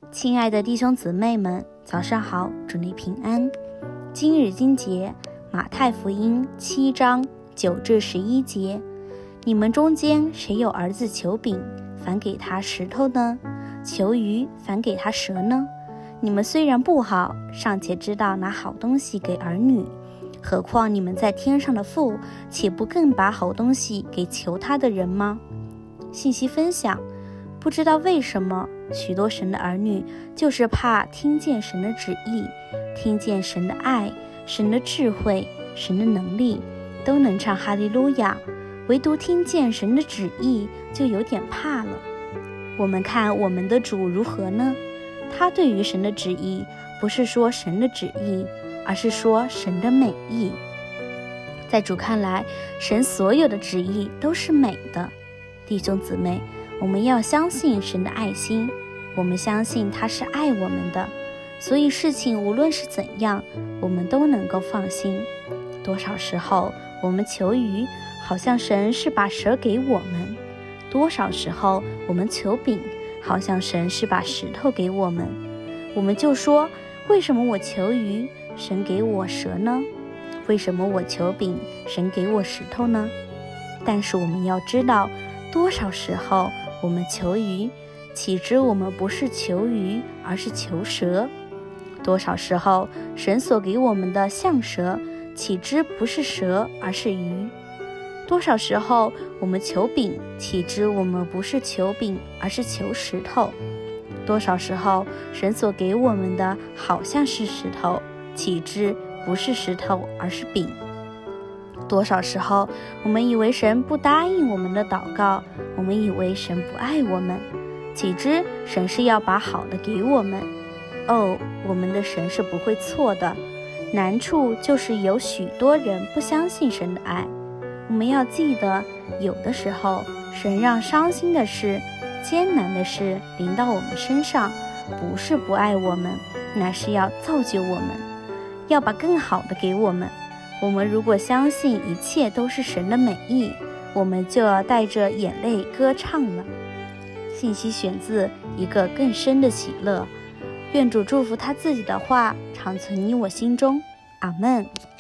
亲爱的弟兄姊妹们，早上好，祝你平安。今日经节，马太福音7章9至11节。你们中间谁有儿子求饼，反给他石头呢？求鱼，反给他蛇呢？你们虽然不好，尚且知道拿好东西给儿女，何况你们在天上的父，岂不更把好东西给求他的人吗？信息分享，不知道为什么许多神的儿女就是怕听见神的旨意，听见神的爱，神的智慧，神的能力，都能唱哈利路亚，唯独听见神的旨意就有点怕了。我们看我们的主如何呢？他对于神的旨意，不是说神的旨意，而是说神的美意。在主看来，神所有的旨意都是美的。弟兄姊妹，我们要相信神的爱心，我们相信他是爱我们的，所以事情无论是怎样，我们都能够放心。多少时候我们求鱼，好像神是把蛇给我们；多少时候我们求饼，好像神是把石头给我们。我们就说，为什么我求鱼，神给我蛇呢？为什么我求饼，神给我石头呢？但是我们要知道，多少时候我们求鱼，岂知我们不是求鱼，而是求蛇？多少时候神所给我们的像蛇，岂知不是蛇，而是鱼？多少时候我们求饼，岂知我们不是求饼，而是求石头？多少时候神所给我们的好像是石头，岂知不是石头，而是饼？多少时候我们以为神不答应我们的祷告，我们以为神不爱我们，岂知神是要把好的给我们。我们的神是不会错的，难处就是有许多人不相信神的爱。我们要记得，有的时候神让伤心的事、艰难的事临到我们身上，不是不爱我们，乃是要造就我们，要把更好的给我们。我们如果相信一切都是神的美意，我们就要带着眼泪歌唱了。信息选自一个更深的喜乐。愿主祝福他自己的话常存你我心中。阿们。